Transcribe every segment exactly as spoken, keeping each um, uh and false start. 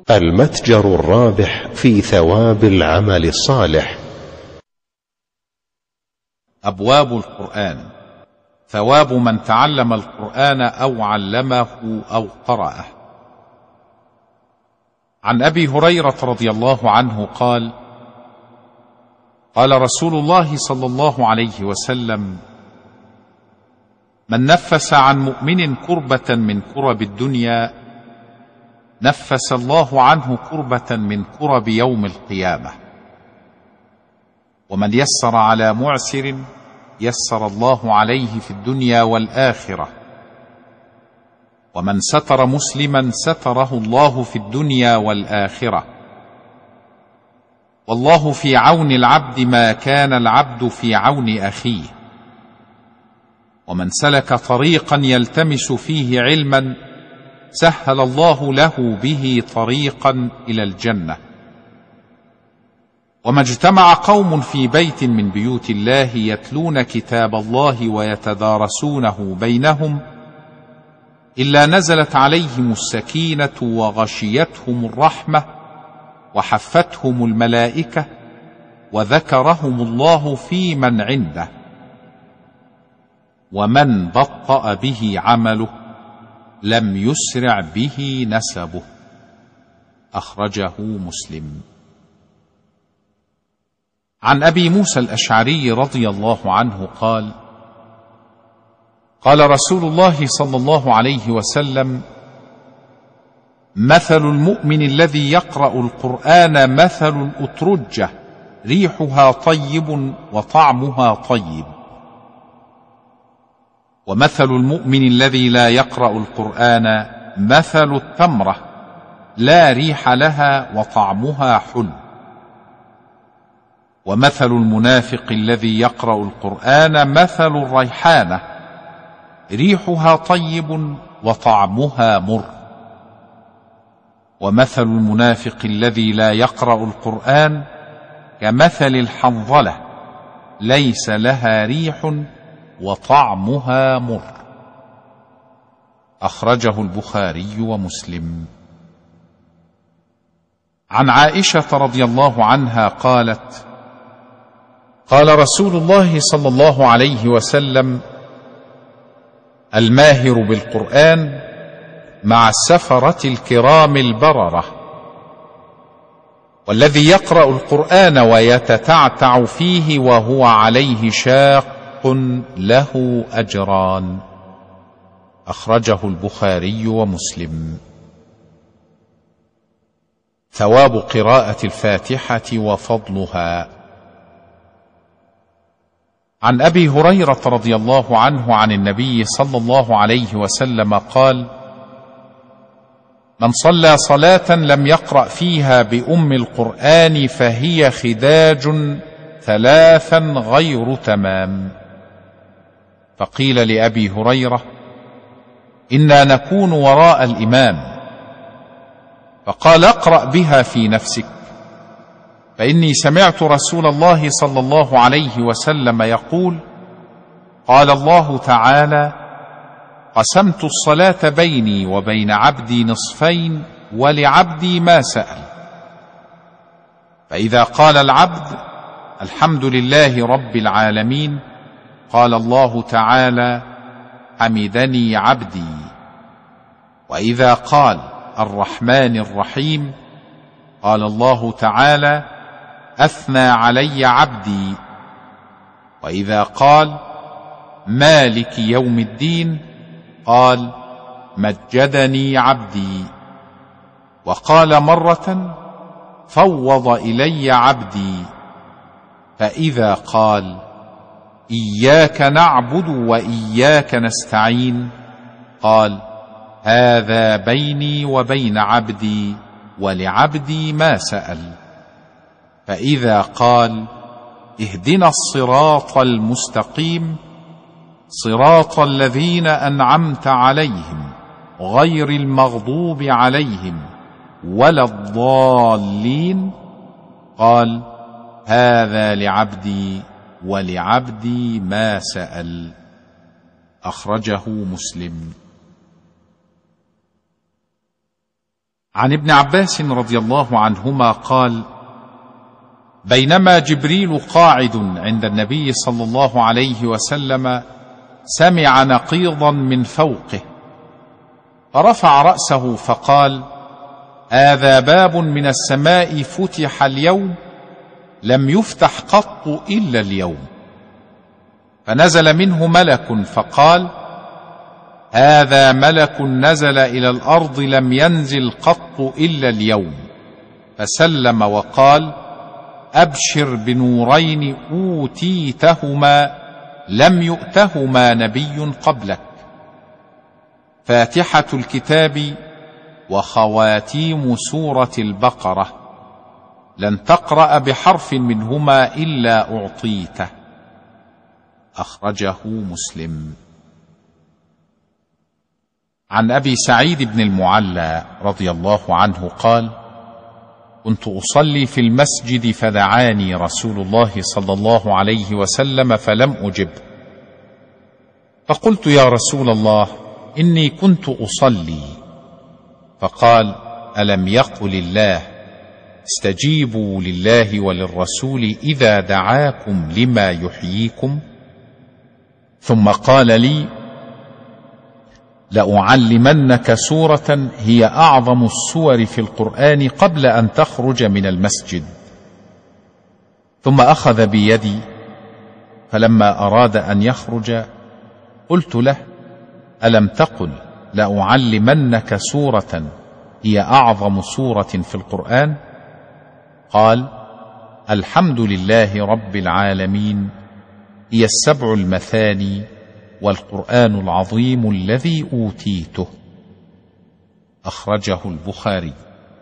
المتجر الرابح في ثواب العمل الصالح. أبواب القرآن. ثواب من تعلم القرآن أو علمه أو قرأه. عن أبي هريرة رضي الله عنه قال: قال رسول الله صلى الله عليه وسلم: من نفس عن مؤمن كربة من كرب الدنيا نفس الله عنه كربة من كرب يوم القيامة. ومن يسر على معسر يسر الله عليه في الدنيا والآخرة. ومن ستر مسلما ستره الله في الدنيا والآخرة. والله في عون العبد ما كان العبد في عون أخيه. ومن سلك طريقا يلتمس فيه علما سهل الله له به طريقا إلى الجنة. وما اجتمع قوم في بيت من بيوت الله يتلون كتاب الله ويتدارسونه بينهم إلا نزلت عليهم السكينة وغشيتهم الرحمة وحفتهم الملائكة وذكرهم الله في من عنده. ومن بطأ به عمله لم يسرع به نسبه. أخرجه مسلم. عن أبي موسى الأشعري رضي الله عنه قال: قال رسول الله صلى الله عليه وسلم: مثل المؤمن الذي يقرأ القرآن مثل الأترجة ريحها طيب وطعمها طيب. ومثل المؤمن الذي لا يقرأ القرآن مثل التمرة لا ريح لها وطعمها حلو. ومثل المنافق الذي يقرأ القرآن مثل الريحانة ريحها طيب وطعمها مر. ومثل المنافق الذي لا يقرأ القرآن كمثل الحنظلة ليس لها ريح وطعمها مر. أخرجه البخاري ومسلم. عن عائشة رضي الله عنها قالت: قال رسول الله صلى الله عليه وسلم: الماهر بالقرآن مع السفرة الكرام البررة. والذي يقرأ القرآن ويتتعتع فيه وهو عليه شاق له أجران. أخرجه البخاري ومسلم. ثواب قراءة الفاتحة وفضلها. عن أبي هريرة رضي الله عنه عن النبي صلى الله عليه وسلم قال: من صلى صلاة لم يقرأ فيها بأم القرآن فهي خداج ثلاثا غير تمام. فقيل لأبي هريرة: إنا نكون وراء الإمام. فقال: اقرأ بها في نفسك، فإني سمعت رسول الله صلى الله عليه وسلم يقول: قال الله تعالى: قسمت الصلاة بيني وبين عبدي نصفين ولعبدي ما سأل. فإذا قال العبد: الحمد لله رب العالمين، قال الله تعالى: حمدني عبدي. وإذا قال: الرحمن الرحيم، قال الله تعالى: أثنى علي عبدي. وإذا قال: مالك يوم الدين، قال: مجدني عبدي. وقال مرة: فوض إلي عبدي. فإذا قال: إياك نعبد وإياك نستعين، قال: هذا بيني وبين عبدي ولعبدي ما سأل. فإذا قال: اهدنا الصراط المستقيم، صراط الذين أنعمت عليهم غير المغضوب عليهم ولا الضالين، قال: هذا لعبدي ولعبدي ما سأل. أخرجه مسلم. عن ابن عباس رضي الله عنهما قال: بينما جبريل قاعد عند النبي صلى الله عليه وسلم سمع نقيضا من فوقه، فرفع رأسه فقال: هذا باب من السماء فتح اليوم لم يفتح قط إلا اليوم. فنزل منه ملك فقال: هذا ملك نزل إلى الأرض لم ينزل قط إلا اليوم. فسلم وقال: أبشر بنورين أوتيتهما لم يؤتهما نبي قبلك، فاتحة الكتاب وخواتيم سورة البقرة، لن تقرأ بحرف منهما إلا أعطيته. أخرجه مسلم. عن أبي سعيد بن المعلى رضي الله عنه قال: كنت أصلي في المسجد فدعاني رسول الله صلى الله عليه وسلم فلم أجب، فقلت: يا رسول الله، إني كنت أصلي. فقال: ألم يقل الله: استجيبوا لله وللرسول إذا دعاكم لما يحييكم؟ ثم قال لي: لأعلمنك سورة هي أعظم السور في القرآن قبل أن تخرج من المسجد. ثم أخذ بيدي، فلما أراد أن يخرج قلت له: ألم تقل لأعلمنك سورة هي أعظم سورة في القرآن؟ قال: الحمد لله رب العالمين، هي السبع المثاني والقرآن العظيم الذي أوتيته. أخرجه البخاري.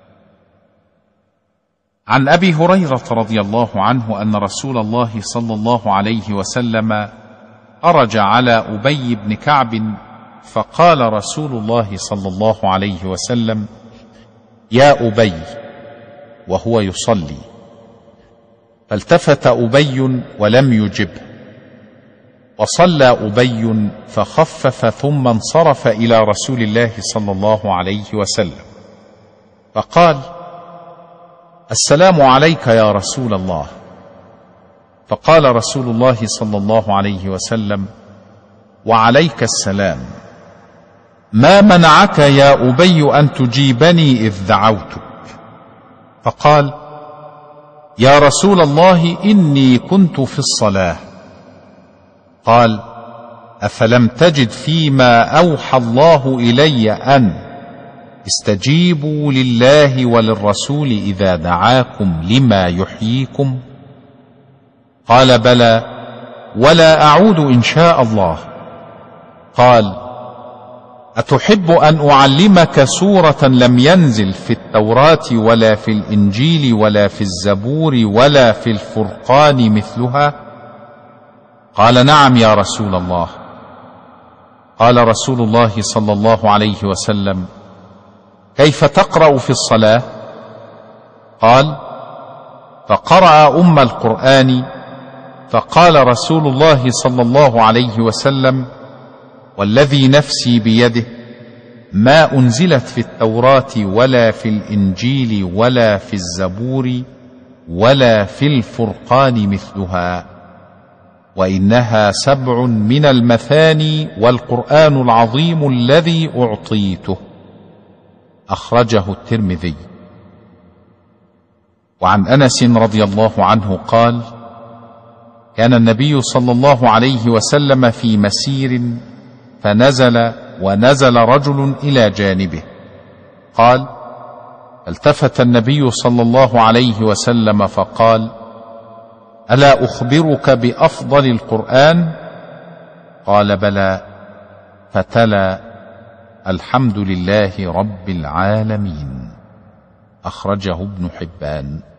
عن أبي هريرة رضي الله عنه أن رسول الله صلى الله عليه وسلم خرج على أبي بن كعب، فقال رسول الله صلى الله عليه وسلم: يا أبي، وهو يصلي. فالتفت أبي ولم يجبه، وصلى أبي فخفف ثم انصرف إلى رسول الله صلى الله عليه وسلم فقال: السلام عليك يا رسول الله. فقال رسول الله صلى الله عليه وسلم: وعليك السلام، ما منعك يا أبي أن تجيبني إذ دعوتك؟ فقال: يا رسول الله، إني كنت في الصلاة. قال: أفلم تجد فيما أوحى الله إلي أن استجيبوا لله وللرسول إذا دعاكم لما يحييكم؟ قال: بلى، ولا أعود إن شاء الله. قال: أتحب أن أعلمك سورة لم ينزل في التوراة ولا في الإنجيل ولا في الزبور ولا في الفرقان مثلها؟ قال: نعم يا رسول الله. قال رسول الله صلى الله عليه وسلم: كيف تقرأ في الصلاة؟ قال: فقرأ أم القرآن. فقال رسول الله صلى الله عليه وسلم: والذي نفسي بيده، ما أنزلت في التوراة ولا في الإنجيل ولا في الزبور ولا في الفرقان مثلها، وإنها سبع من المثاني والقرآن العظيم الذي أعطيته. أخرجه الترمذي. وعن أنس رضي الله عنه قال: كان النبي صلى الله عليه وسلم في مسير، فنزل ونزل رجل إلى جانبه. قال: التفت النبي صلى الله عليه وسلم فقال: ألا أخبرك بأفضل القرآن؟ قال: بلى. فتلا: الحمد لله رب العالمين. أخرجه ابن حبان.